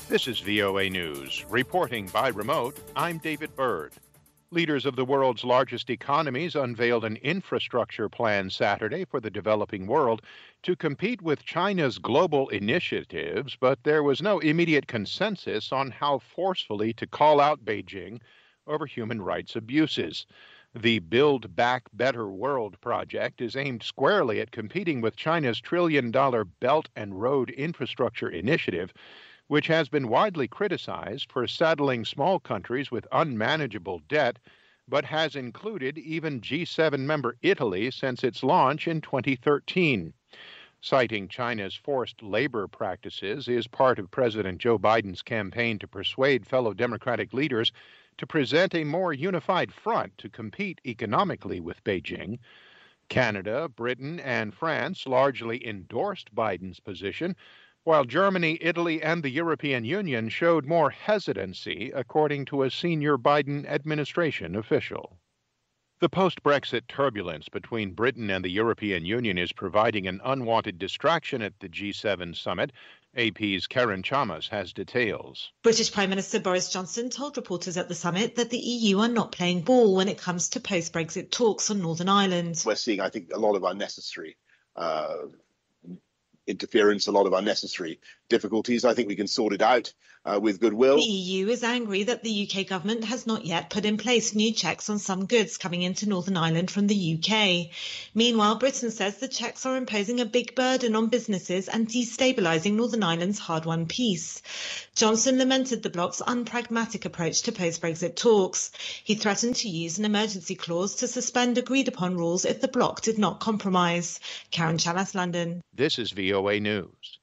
This is VOA News. Reporting by remote, I'm David Byrd. Leaders of the world's largest economies unveiled an infrastructure plan Saturday for the developing world to compete with China's global initiatives, but there was no immediate consensus on how forcefully to call out Beijing over human rights abuses. The Build Back Better World project is aimed squarely at competing with China's trillion-dollar Belt and Road Infrastructure Initiative, which has been widely criticized for saddling small countries with unmanageable debt, but has included even G7 member Italy since its launch in 2013. Citing China's forced labor practices is part of President Joe Biden's campaign to persuade fellow Democratic leaders to present a more unified front to compete economically with Beijing. Canada, Britain, and France largely endorsed Biden's position, while Germany, Italy, and the European Union showed more hesitancy, according to a senior Biden administration official. The post-Brexit turbulence between Britain and the European Union is providing an unwanted distraction at the G7 summit. AP's Karen Chamas has details. British Prime Minister Boris Johnson told reporters at the summit that the EU are not playing ball when it comes to post-Brexit talks on Northern Ireland. We're seeing, I think, a lot of unnecessary interference, a lot of unnecessary difficulties. I think we can sort it out with goodwill. The EU is angry that the UK government has not yet put in place new checks on some goods coming into Northern Ireland from the UK. Meanwhile, Britain says the checks are imposing a big burden on businesses and destabilising Northern Ireland's hard-won peace. Johnson lamented the bloc's unpragmatic approach to post-Brexit talks. He threatened to use an emergency clause to suspend agreed-upon rules if the bloc did not compromise. Karen Chamas, London. This is VOA News.